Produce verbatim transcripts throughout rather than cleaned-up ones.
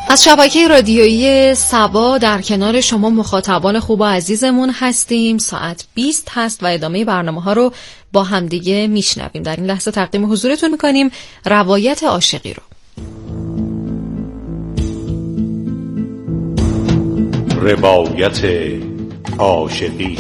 از شبکه رادیویی سبا در کنار شما مخاطبان خوب و عزیزمون هستیم. ساعت بیست هست و ادامه برنامه ها رو با همدیگه میشنویم. در این لحظه تقدیم حضورتون میکنیم روایت عاشقی رو. روایت عاشقی.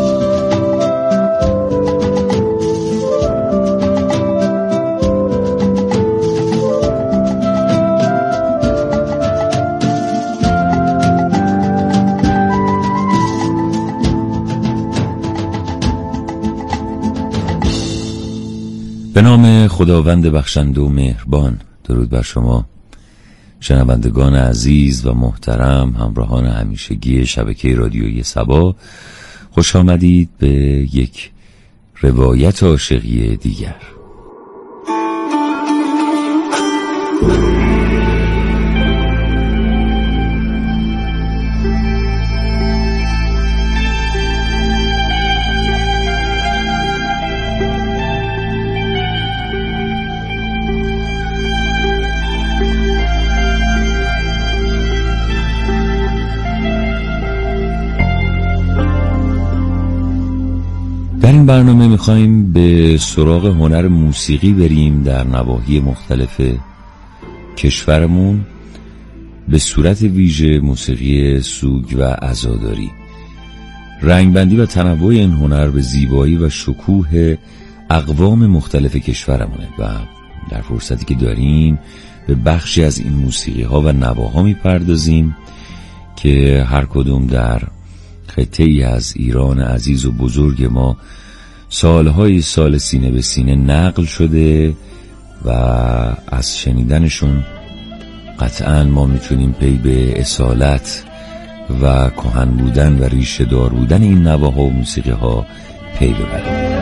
به نام خداوند بخشنده و مهربان. درود بر شما شنوندگان عزیز و محترم، همراهان همیشگی شبکه رادیویی سبا. خوش آمدید به یک روایت عاشقی دیگر. در این برنامه میخوایم به سراغ هنر موسیقی بریم در نواحی مختلف کشورمون، به صورت ویژه موسیقی سوگ و عزاداری. رنگبندی و تنوع این هنر به زیبایی و شکوه اقوام مختلف کشورمونه و در فرصتی که داریم به بخشی از این موسیقی ها و نواها میپردازیم که هر کدوم در خطه‌ای از ایران عزیز و بزرگ ما سالهای سال سینه به سینه نقل شده و از شنیدنشون قطعاً ما میتونیم پی به اصالت و کهن بودن و ریشه دار بودن این نواها و موسیقی ها پی ببریم.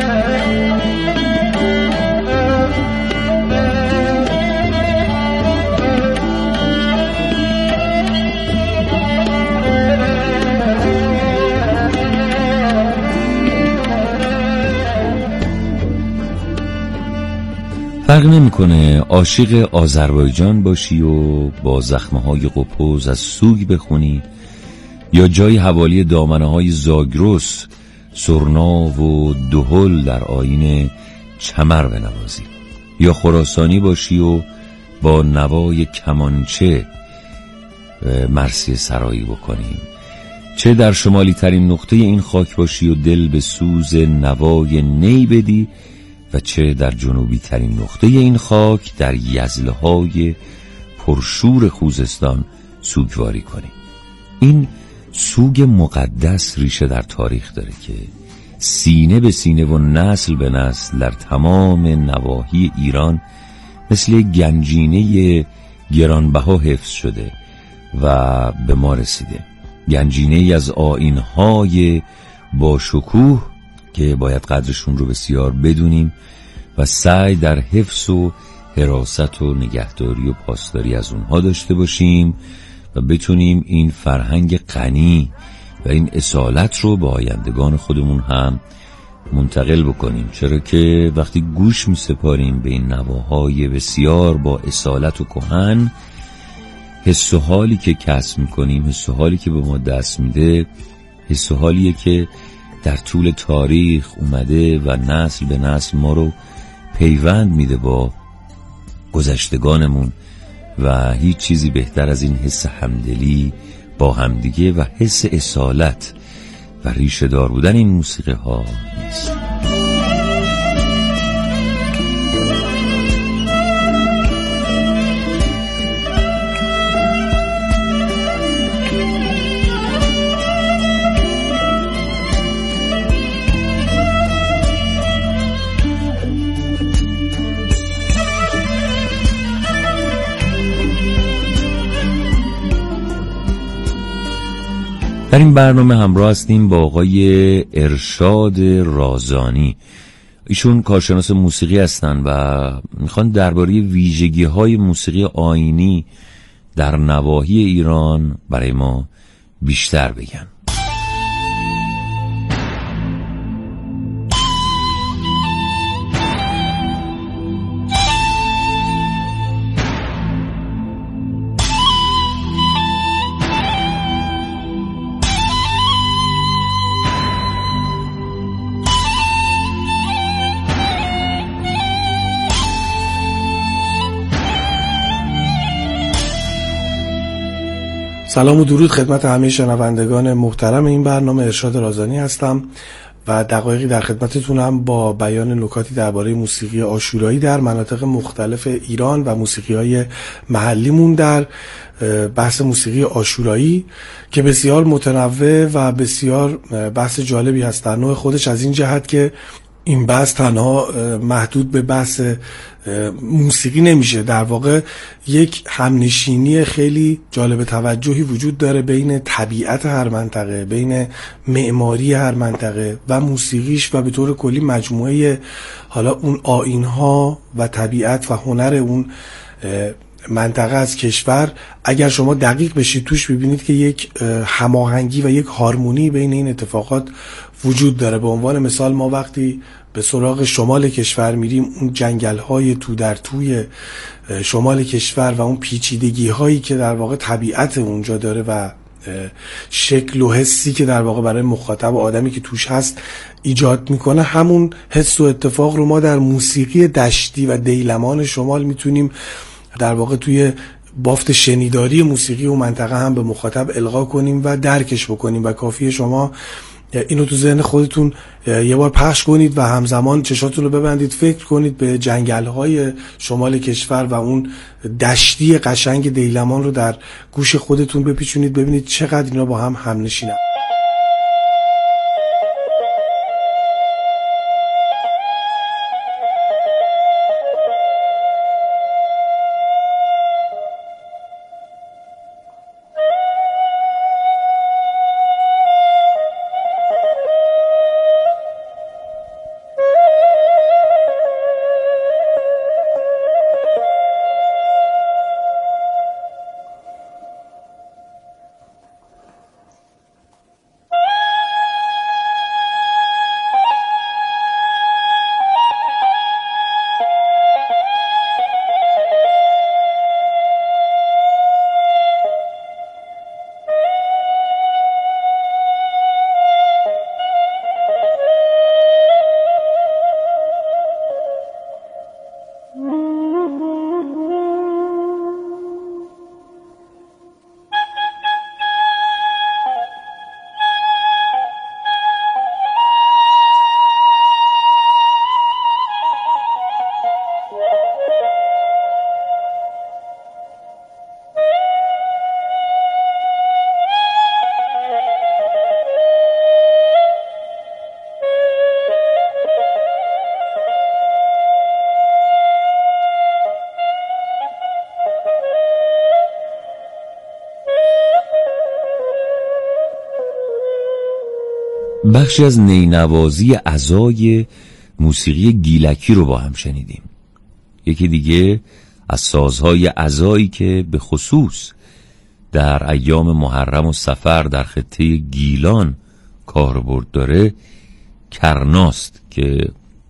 فرق نمی‌کنه عاشق آذربایجان باشی و با زخمه‌های قپوز از سوگ بخونی، یا جای حوالی دامنه‌های زاگرس سرنا و دهل در آیین چمر بنوازی، یا خراسانی باشی و با نوای کمانچه مرثیه سرایی بکنیم، چه در شمالی ترین نقطه این خاک باشی و دل به سوز نوای نی بدی، و چه در جنوبی ترین نقطه این خاک در یزلهای پرشور خوزستان سوگواری کنی. این سوگ مقدس ریشه در تاریخ داره که سینه به سینه و نسل به نسل در تمام نواحی ایران مثل گنجینه گرانبها حفظ شده و به ما رسیده. گنجینه ای از آیین‌های با شکوه که باید قدرشون رو بسیار بدونیم و سعی در حفظ و حراست و نگهداری و پاسداری از اونها داشته باشیم و بتونیم این فرهنگ غنی و این اصالت رو به آیندگان خودمون هم منتقل بکنیم، چرا که وقتی گوش می سپاریم به این نواهای بسیار با اصالت و کهن، حس و حالی که کسب می کنیم، حس و حالی که به ما دست میده، حس و حالیه که در طول تاریخ اومده و نسل به نسل ما رو پیوند میده با گذشتگانمون و هیچ چیزی بهتر از این حس همدلی با همدیگه و حس اصالت و ریشه دار بودن این موسیقی ها نیست. در این برنامه همراه هستیم با آقای ارشاد رازانی. ایشون کارشناس موسیقی هستن و میخوان درباره ویژگی‌های موسیقی آیینی در نواحی ایران برای ما بیشتر بگن. سلام و درود خدمت همه شنوندگان محترم این برنامه. ارشاد رازانی هستم و دقایقی در خدمتتونم با بیان نکاتی درباره موسیقی عاشورایی در مناطق مختلف ایران و موسیقی‌های محلیمون در بحث موسیقی عاشورایی که بسیار متنوع و بسیار بحث جالبی هست در نوع خودش، از این جهت که این بحث تنها محدود به بحث موسیقی نمیشه. در واقع یک همنشینی خیلی جالب توجهی وجود داره بین طبیعت هر منطقه، بین معماری هر منطقه و موسیقیش و به طور کلی مجموعه حالا اون آیین‌ها و طبیعت و هنر اون منطقه از کشور. اگر شما دقیق بشید توش ببینید که یک هماهنگی و یک هارمونی بین این اتفاقات وجود داره. به عنوان مثال ما وقتی به سراغ شمال کشور میریم، اون جنگل های تو در توی شمال کشور و اون پیچیدگی هایی که در واقع طبیعت اونجا داره و شکل و حسی که در واقع برای مخاطب و آدمی که توش هست ایجاد میکنه، همون حس و اتفاق رو ما در موسیقی دشتی و دیلمان شمال میتونیم در واقع توی بافت شنیداری موسیقی و منطقه هم به مخاطب القا کنیم و درکش بکنیم و کافیه شما اینو تو ذهن خودتون یه بار پخش کنید و همزمان چشاتون رو ببندید، فکر کنید به جنگل‌های شمال کشور و اون دشتی قشنگ دیلمان رو در گوش خودتون بپیچونید، ببینید چقدر اینا با هم همنشینن. بخشی از نینوازی عزای موسیقی گیلکی رو با هم شنیدیم. یکی دیگه از سازهای عزایی که به خصوص در ایام محرم و صفر در خطه گیلان کاربرد داره کرناست که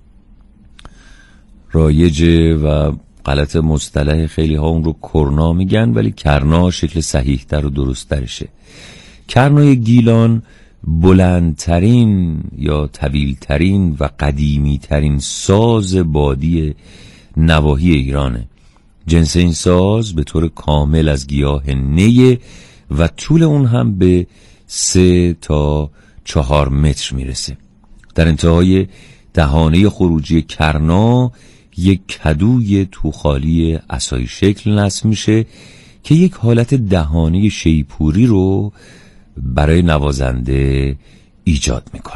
رایجه و غلط مصطلح خیلی ها اون رو کرنا میگن، ولی کرنا شکل صحیح تر و درست ترشه. کرنای گیلان بلندترین یا طویلترین و قدیمیترین ساز بادی نواحی ایرانه. جنس این ساز به طور کامل از گیاه نیه و طول اون هم به سه تا چهار متر میرسه. در انتهای دهانه خروجی کرنا یک کدوی توخالی عصای شکل نصب میشه که یک حالت دهانه شیپوری رو برای نوازنده ایجاد میکنه.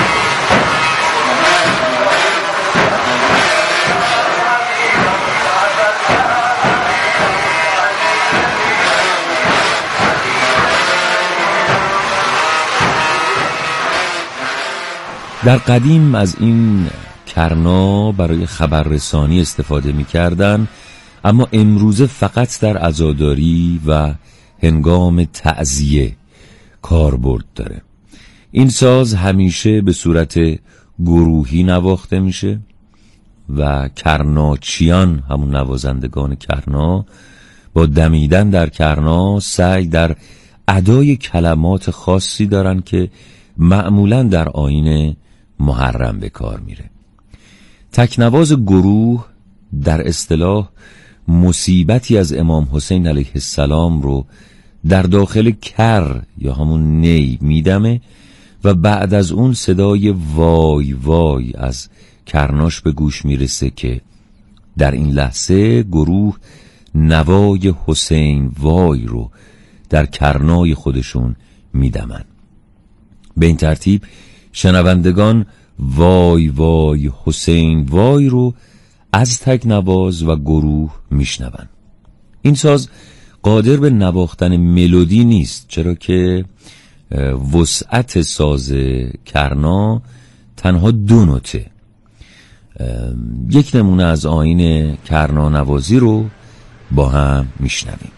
در قدیم از این کرنا برای خبررسانی استفاده میکردن، اما امروزه فقط در عزاداری و هنگام تعزیه کاربرد داره. این ساز همیشه به صورت گروهی نواخته میشه و کرناچیان، همون نوازندگان کرنا، با دمیدن در کرنا سعی در ادای کلمات خاصی دارن که معمولاً در آیین محرم به کار میره. تکنواز گروه در اصطلاح مصیبتی از امام حسین علیه السلام رو در داخل کر یا همون نی میدمه و بعد از اون صدای وای وای از کرناش به گوش میرسه که در این لحظه گروه نوای حسین وای رو در کرنای خودشون میدمن. به این ترتیب شنوندگان وای وای حسین وای رو از تکنواز و گروه میشنون. این ساز قادر به نواختن ملودی نیست، چرا که وسعت ساز کرنا تنها دو نوته. یک نمونه از آیین کرنا نوازی رو با هم میشنویم.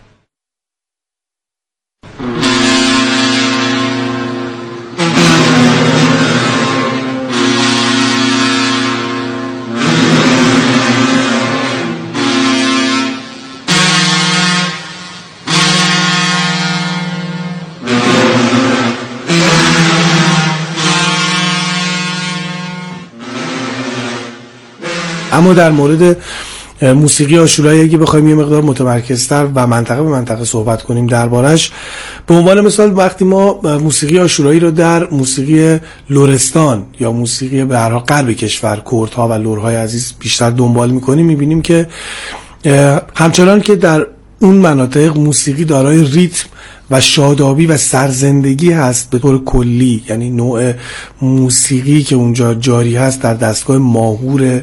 اما در مورد موسیقی عاشورایی اگه بخوایم یه مقدار متمرکزتر و منطقه به منطقه صحبت کنیم دربارش، به عنوان مثال وقتی ما موسیقی عاشورایی رو در موسیقی لرستان یا موسیقی به هر حال غرب کشور، کردها و لرهای عزیز بیشتر دنبال میکنیم، میبینیم که همچنان که در اون مناطق موسیقی دارای ریتم و شادابی و سرزندگی هست به طور کلی، یعنی نوع موسیقی که اونجا جاری هست در دستگاه ماهور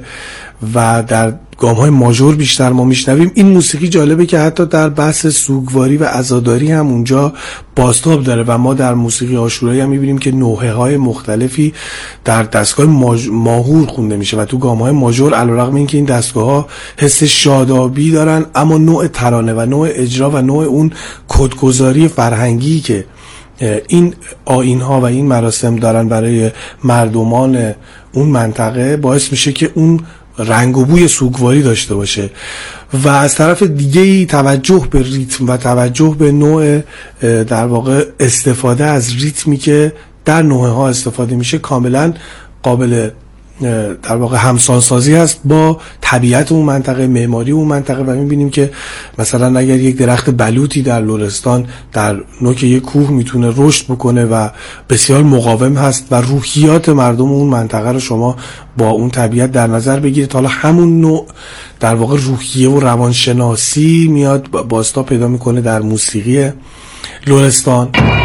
و در گام‌های ماژور بیشتر ما میشنویم. این موسیقی جالبه که حتی در بحث سوگواری و عزاداری هم اونجا بازتاب داره و ما در موسیقی عاشورایی هم میبینیم که نوحه‌های مختلفی در دستگاه ماج... ماهور خونده میشه و تو گام‌های ماژور علیرغم اینکه این دستگاه‌ها حس شادابی دارن، اما نوع ترانه و نوع اجرا و نوع اون کدگذاری فرهنگی که این آیین‌ها و این مراسم دارن برای مردمان اون منطقه باعث میشه که اون رنگ و بوی سوگواری داشته باشه. و از طرف دیگه توجه به ریتم و توجه به نوع در واقع استفاده از ریتمی که در نوعه ها استفاده میشه کاملا قابل در واقع همسانسازی هست با طبیعت اون منطقه، معماری اون منطقه و میبینیم که مثلا اگر یک درخت بلوطی در لرستان در نوک یک کوه میتونه رشد بکنه و بسیار مقاوم هست و روحیات مردم اون منطقه رو شما با اون طبیعت در نظر بگیرید، حالا همون نوع در واقع روحیه و روانشناسی میاد باستا پیدا میکنه در موسیقی لرستان.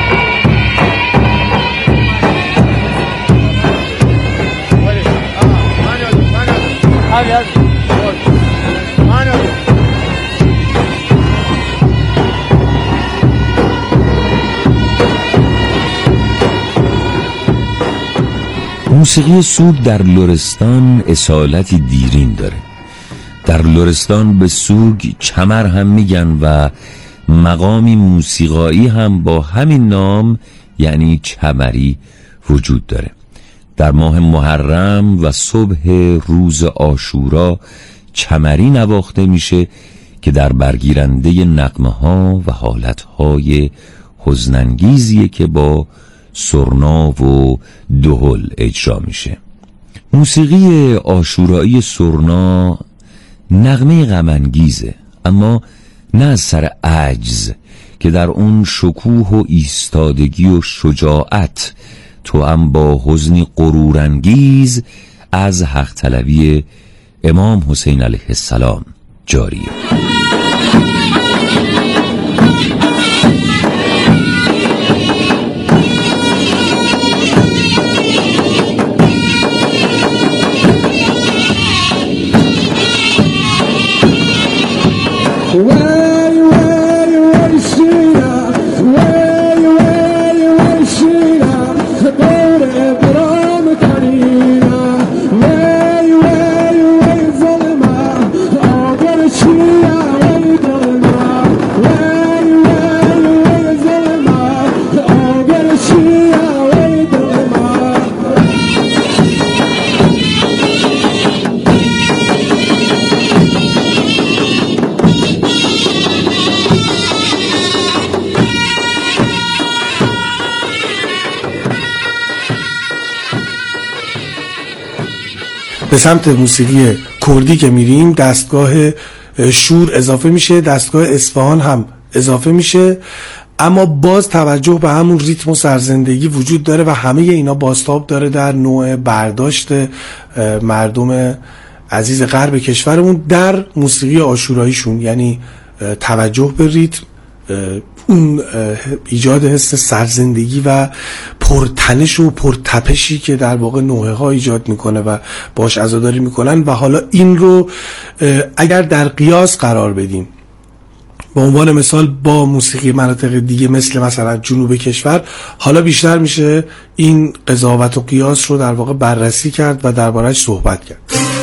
موسیقی سوگ در لرستان اصالتی دیرین داره. در لرستان به سوگ چمر هم میگن و مقامی موسیقایی هم با همین نام یعنی چمری وجود داره. در ماه محرم و صبح روز عاشورا چمری نواخته میشه که در برگیرنده نغمه ها و حالت های حزن‌انگیزیه که با سرنا و دهل اجرا میشه. موسیقی عاشورایی سرنا نغمه غم‌انگیزه، اما نه از سر عجز که در اون شکوه و ایستادگی و شجاعت تو هم با حزنی غرورانگیز از حق طلبی امام حسین علیه السلام جاریه. به سمت موسیقی کردی که میریم دستگاه شور اضافه میشه، دستگاه اصفهان هم اضافه میشه اما باز توجه به همون ریتم و سرزندگی وجود داره و همه اینا بازتاب داره در نوع برداشت مردم عزیز غرب کشورمون در موسیقی عاشوراییشون، یعنی توجه به ریتم، اون ایجاد حس سرزندگی و پرتنش و پرتپشی که در واقع نوحه ها ایجاد میکنه و باش عزاداری میکنن. و حالا این رو اگر در قیاس قرار بدیم به عنوان مثال با موسیقی مناطق دیگه مثل مثلا جنوب کشور، حالا بیشتر میشه این قضاوت و قیاس رو در واقع بررسی کرد و درباره‌اش صحبت کرد.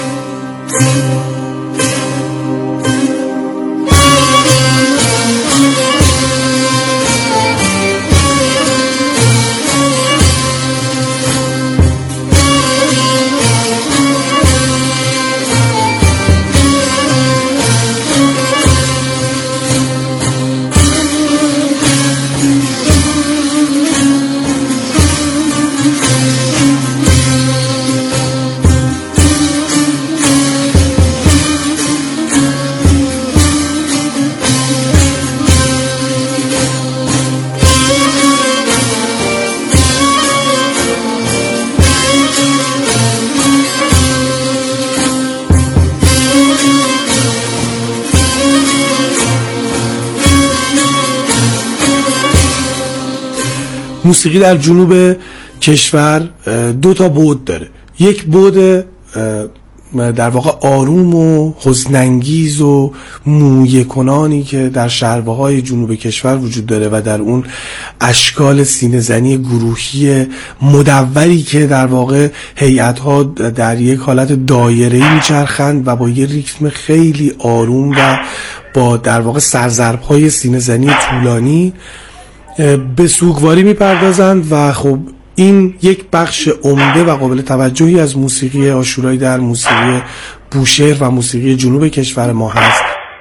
موسیقی در جنوب کشور دو تا بعد داره. یک بعد در واقع آروم و حزن‌انگیز و مویه کنانی که در شربه های جنوب کشور وجود داره و در اون اشکال سینه‌زنی گروهی مدوری که در واقع هیئت‌ها در یک حالت دایره‌ای میچرخند و با یه ریتم خیلی آروم و با در واقع سرضرب‌های سینه‌زنی طولانی به سوگواری میپردازند. و خب این یک بخش عمده و قابل توجهی از موسیقی عاشورایی در موسیقی بوشهر و موسیقی جنوب کشور ما هست.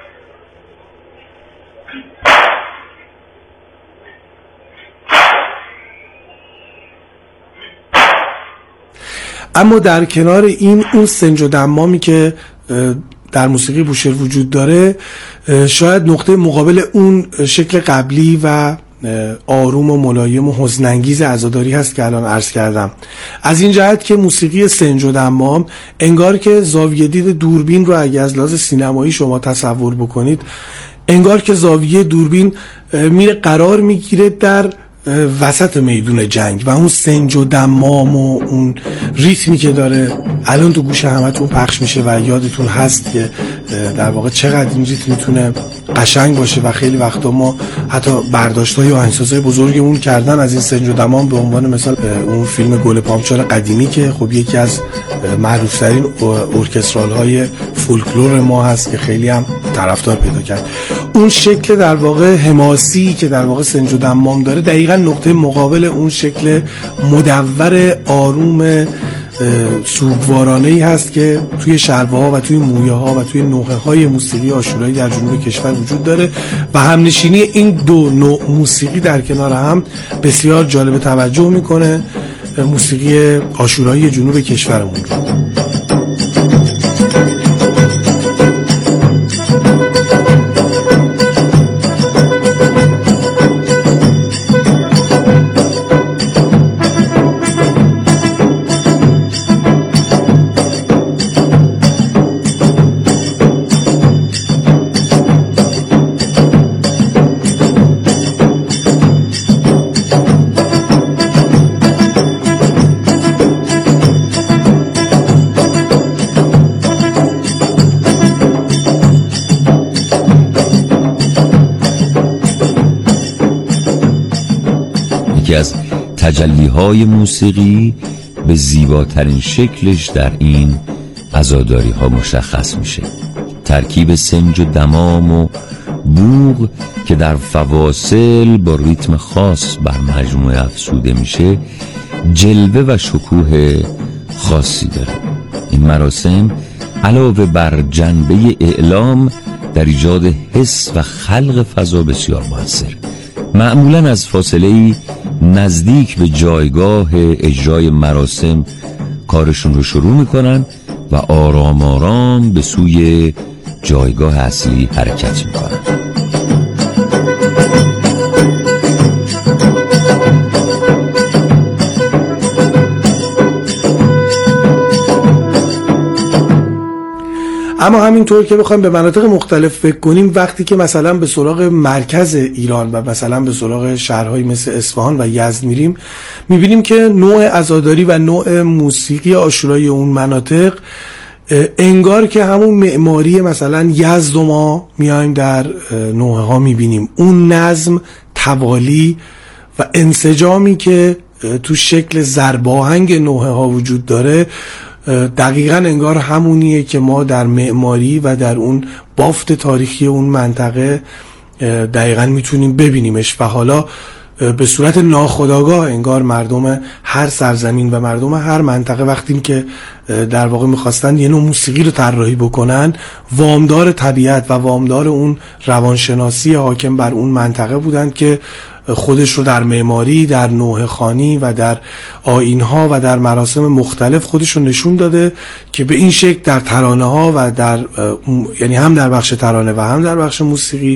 اما در کنار این اون سنج و دمامی که در موسیقی بوشهر وجود داره شاید نقطه مقابل اون شکل قبلی و آروم و ملایم و حزن‌انگیز عزاداری هست که الان عرض کردم. از این جهت که موسیقی سنج و دمام انگار که زاویه دید دوربین رو اگه از لحاظ سینمایی شما تصور بکنید، انگار که زاویه دوربین میره قرار میگیره در وسط میدون جنگ و اون سنج و دمام و اون ریتمی که داره الان تو گوش همتون پخش میشه و یادتون هست که در واقع چقدر این ریتم میتونه قشنگ باشه و خیلی وقتا ما حتی برداشت‌های و آهنگسازهای بزرگمون کردن از این سنج و دمام. به عنوان مثال اون فیلم گل پامچال قدیمی که خب یکی از معروف‌ترین ارکسترال‌های فولکلور ما هست که خیلی هم طرفدار پیدا کرد. اون شکل در واقع حماسی که در واقع سنج و دمام داره دقیقاً نقطه مقابل اون شکل مدور آروم سوگوارانه‌ای هست که توی شربه ها و توی مویه ها و توی نوحه های موسیقی عاشورایی در جنوب کشور وجود داره و همنشینی این دو نوع موسیقی در کنار هم بسیار جالب توجه میکنه موسیقی عاشورایی جنوب کشورمون رو. از تجلی‌های موسیقی به زیباترین شکلش در این عزاداری ها مشخص میشه. ترکیب سنج و دمام و بوق که در فواصل با ریتم خاص بر مجموعه افسوده میشه جلوه و شکوه خاصی داره. این مراسم علاوه بر جنبه اعلام در ایجاد حس و خلق فضا بسیار موثر. معمولاً از فاصله‌ای نزدیک به جایگاه اجرای مراسم کارشون رو شروع میکنن و آرام آرام به سوی جایگاه اصلی حرکت میکنن. اما همینطور که بخوایم به مناطق مختلف فکر کنیم، وقتی که مثلا به سراغ مرکز ایران و مثلا به سراغ شهرهایی مثل اصفهان و یزد میریم، میبینیم که نوع عزاداری و نوع موسیقی عاشورایی اون مناطق انگار که همون معماری مثلا یزد و ما میایم در نوحه ها میبینیم. اون نظم، توالی و انسجامی که تو شکل ضرباهنگ نوحه ها وجود داره دقیقاً انگار همونیه که ما در معماری و در اون بافت تاریخی اون منطقه دقیقاً میتونیم ببینیمش. و حالا به صورت ناخودآگاه انگار مردم هر سرزمین و مردم هر منطقه وقتی که در واقع میخواستن یه نوع موسیقی رو طراحی بکنن، وامدار طبیعت و وامدار اون روانشناسی حاکم بر اون منطقه بودن که خودش رو در معماری، در نوحه خوانی و در آیین‌ها و در مراسم مختلف خودش رو نشون داده که به این شکل در ترانه ها و در یعنی هم در بخش ترانه و هم در بخش موسیقی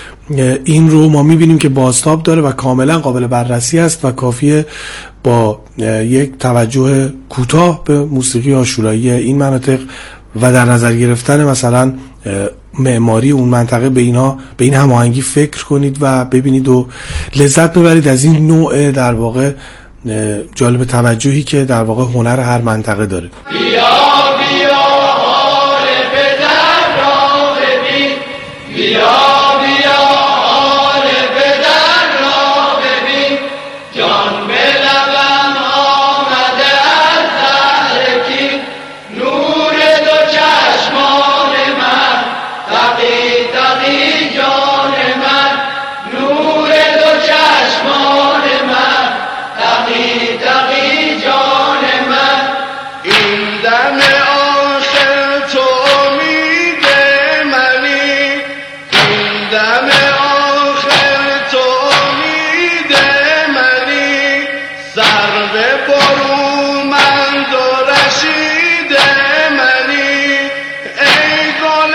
این رو ما میبینیم که بازتاب داره و کاملا قابل بررسی است و کافیه با یک توجه کوتاه به موسیقی عاشورایی این مناطق و در نظر گرفتن مثلا معماری اون منطقه به اینها به این هماهنگی فکر کنید و ببینید و لذت ببرید از این نوع در واقع جالب توجهی که در واقع هنر هر منطقه داره. بیا بیا حال پدر را ببین، بیا بیا حال پدر را ببین، جان به لبم آمده از زهرکی، نور دو چشمان من، تقی تقی جان من، نور دو چشمان من، تقی تقی جان من. این دم آخر تو امید منی، این دم آخر تو امید منی، سر به برومند و رشید منی، ای گل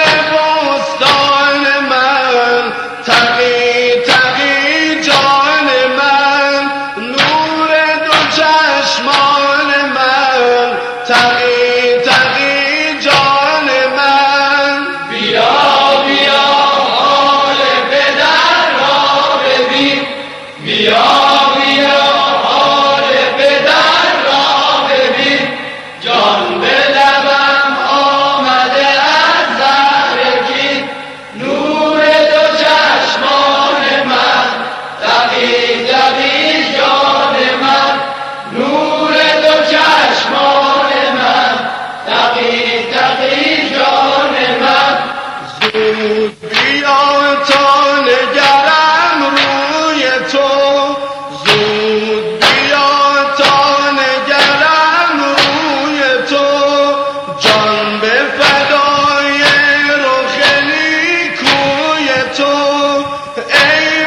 بستان من، تقی تقی جان من، نور دو چشمان من، تقی تقی جان من. بیا بیا حال پدر را ببین، بیا بیا حال پدر را ببین، جان به لبم آمده از زهرکی، نور دو چشمان من، تقی تقی جان من، نور دو چشمان من، تقی تقی جان من. زود بیا تا نگرم روی تو، زود بیا تا نگرم روی تو، جان به فدای رخ نیکوی تو، ای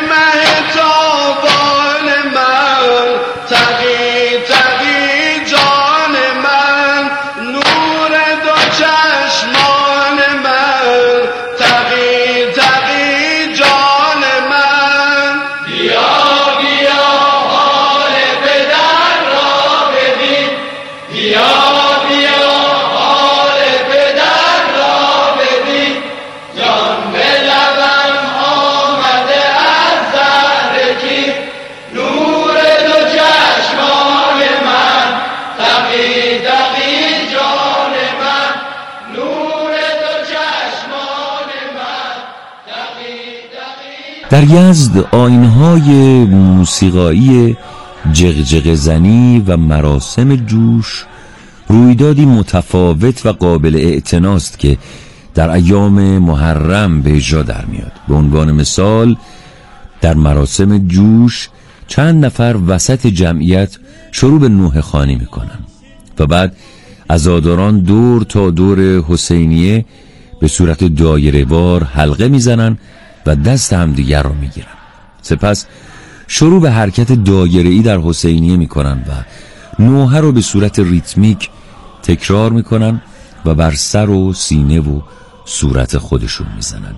مهتابان من، تقی تقی جان من، نور دو چشمان من، تقی تقی جان من. بیا بیا حال پدر را ببین، بیا بیا حال پدر را ببین، جان به لبم آمده از زهرکی، نور دو چشمان من، تقی تقی جان من، نور دو چشمان من، تقی تقی. در یزد آیین‌های موسیقایی جغجغ زنی و مراسم جوش رویدادی متفاوت و قابل اعتناست که در ایام محرم به اجرا در میاد. به عنوان مثال در مراسم جوش چند نفر وسط جمعیت شروع به نوحه خوانی میکنن و بعد عزاداران دور تا دور حسینیه به صورت دایره وار حلقه میزنن و دست همدیگر رو میگیرن. سپس شروع به حرکت دایره‌ای در حسینیه میکنن و نوحه رو به صورت ریتمیک تکرار میکنن و بر سر و سینه و صورت خودشون میزنن.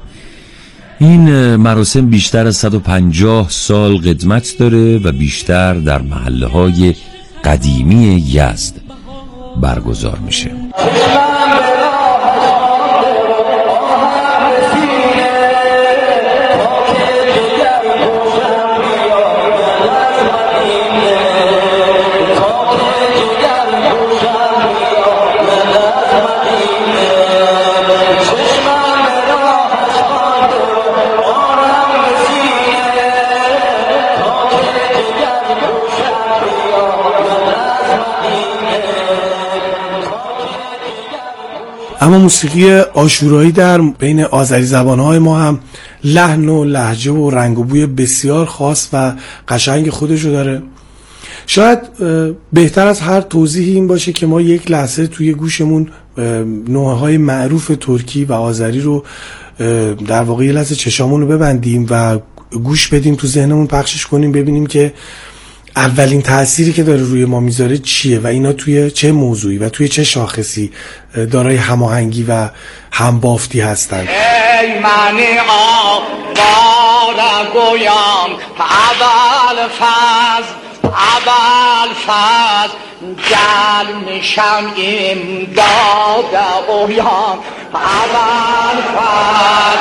این مراسم بیشتر از صد و پنجاه سال قدمت داره و بیشتر در محله های قدیمی یزد برگزار میشه. اما موسیقی عاشورایی در بین آذری زبانهای ما هم لحن و لهجه و رنگ و بوی بسیار خاص و قشنگ خودشو داره. شاید بهتر از هر توضیحی این باشه که ما یک لحظه توی گوشمون نوعهای معروف ترکی و آذری رو در واقع یه لحظه چشامون رو ببندیم و گوش بدیم، تو ذهنمون پخشش کنیم، ببینیم که اولین تأثیری که داره روی ما میذاره چیه و اینا توی چه موضوعی و توی چه شاخصی دارای هماهنگی و همبافتی هستن. ای من آواره گویم اول فاز اول فاز گل میشم امداد اویان اول فاز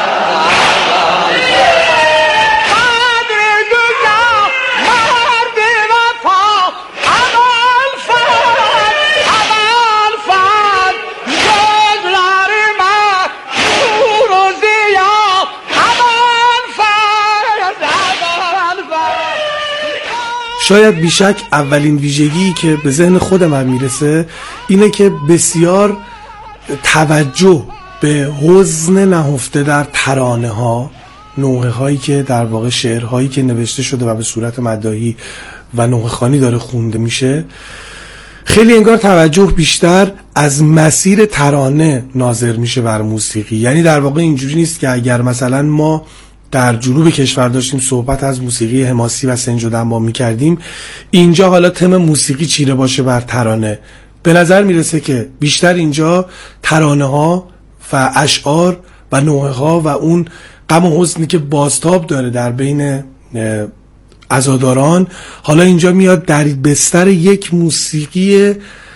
شاید بیشک اولین ویژگی که به ذهن خودم هم میرسه اینه که بسیار توجه به حزن نهفته در ترانه ها، نوحه هایی که در واقع شعرهایی که نوشته شده و به صورت مداحی و نوحه خوانی داره خونده میشه، خیلی انگار توجه بیشتر از مسیر ترانه ناظر میشه بر موسیقی. یعنی در واقع اینجوری نیست که اگر مثلا ما در جنوب کشور داشتیم صحبت از موسیقی حماسی و سنج و دنبا میکردیم، اینجا حالا تم موسیقی چیره باشه بر ترانه. به نظر میرسه که بیشتر اینجا ترانه ها و اشعار و نوحه ها و اون غم و حزنی که بازتاب داره در بین عزاداران، حالا اینجا میاد در بستر یک موسیقی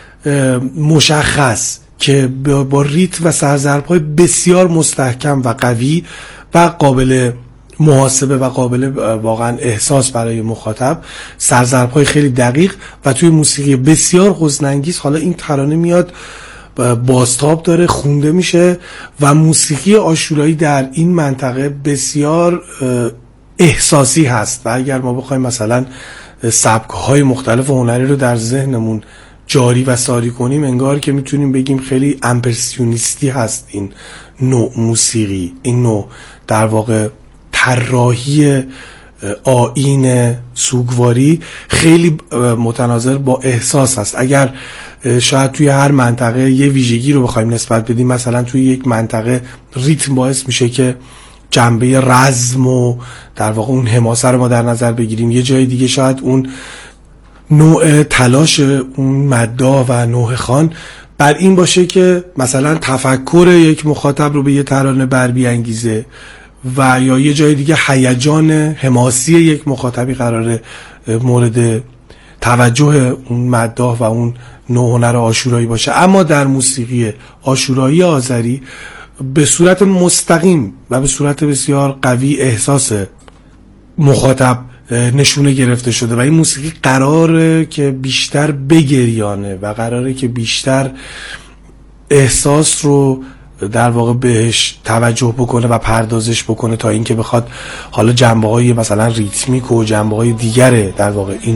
مشخص که با ریتم و سرزرب‌های بسیار مستحکم و قوی و قابل محاسبه و قابل واقعا احساس برای مخاطب، سرزرب‌های خیلی دقیق و توی موسیقی بسیار حزن‌انگیز، حالا این ترانه میاد بازتاب داره، خونده میشه و موسیقی عاشورایی در این منطقه بسیار احساسی هست. و اگر ما بخوایم مثلا سبک‌های مختلف هنری رو در ذهنمون جاری و ساری کنیم، انگار که میتونیم بگیم خیلی امپرسیونیستی هست این نوع موسیقی، این نوع در واقع طراحی آیین سوگواری خیلی متناظر با احساس هست. اگر شاید توی هر منطقه یه ویژگی رو بخوایم نسبت بدیم، مثلا توی یک منطقه ریتم باعث میشه که جنبه رزم و در واقع اون حماسه رو ما در نظر بگیریم، یه جای دیگه شاید اون نوع تلاش اون مداح و نوحه خوان بر این باشه که مثلا تفکر یک مخاطب رو به یه ترانه بر بیانگیزه، و یا یه جای دیگه هیجان حماسی یک مخاطبی قراره مورد توجه اون مداح و اون نوع هنر عاشورایی باشه. اما در موسیقی عاشورایی آذری به صورت مستقیم و به صورت بسیار قوی احساس مخاطب نشونه گرفته شده و این موسیقی قراره که بیشتر بگریانه و قراره که بیشتر احساس رو در واقع بهش توجه بکنه و پردازش بکنه، تا اینکه بخواد حالا جنبه‌های مثلا ریتمیک و جنبه‌های دیگره در واقع این